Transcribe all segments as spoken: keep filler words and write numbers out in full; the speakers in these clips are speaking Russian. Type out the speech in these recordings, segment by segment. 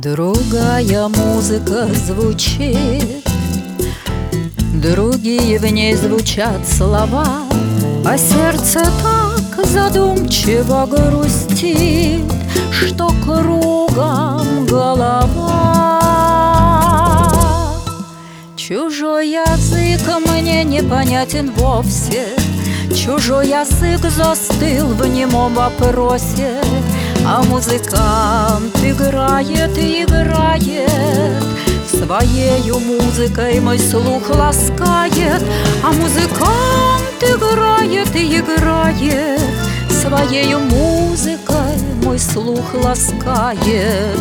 Другая музыка звучит, другие в ней звучат слова, а сердце так задумчиво грустит, что кругом голова. Чужой язык мне непонятен вовсе, чужой язык застыл в немом вопросе, а музыкант играет и играет, своею музыкой мой слух ласкает, а музыкант играет и играет, своею музыкой мой слух ласкает.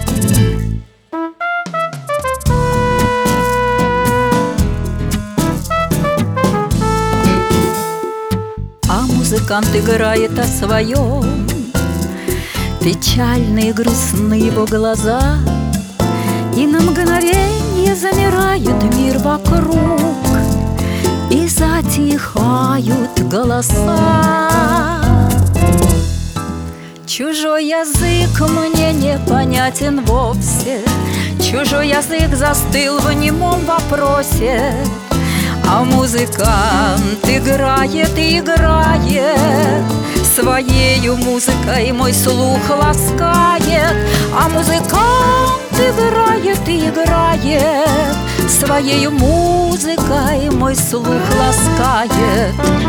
А музыкант играет о своем, печальные, грустные его глаза, и на мгновенье замирает мир вокруг, и затихают голоса. Чужой язык мне непонятен вовсе, чужой язык застыл в немом вопросе, а музыкант играет и играет, своею музыкой мой слух ласкает, а музыкант играет и играет, своею музыкой мой слух ласкает.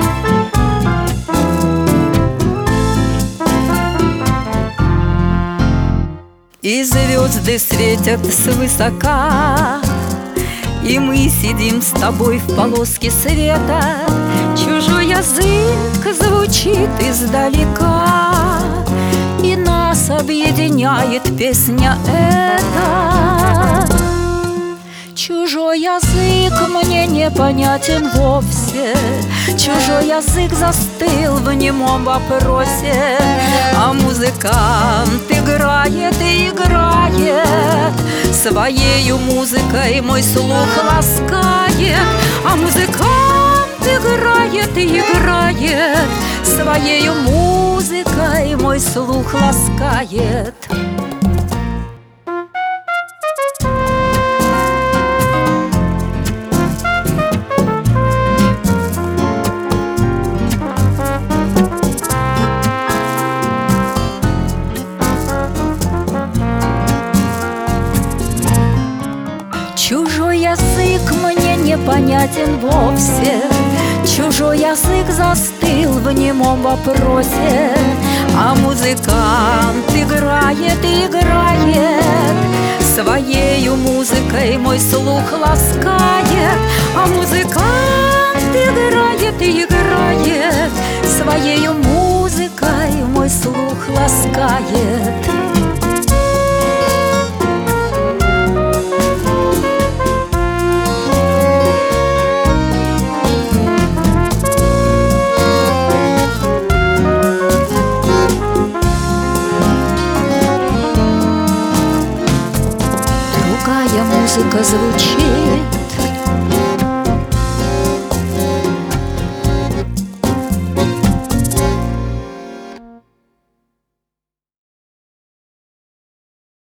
И звезды светят свысока, и мы сидим с тобой в полоске света. Чужой язык звучит издалека, и нас объединяет песня эта. Чужой язык мне непонятен вовсе, чужой язык застыл в немом вопросе, а музыкант играет и играет, своею музыкой мой слух ласкает, а музыкант играет и играет, своею музыкой мой слух ласкает. Чужой язык мне непонятен вовсе, чужой язык застыл в немом вопросе, а музыкант играет и играет, своею музыкой мой слух ласкает, а музыкант играет и играет, своею музыкой мой слух ласкает. Другая музыка звучит,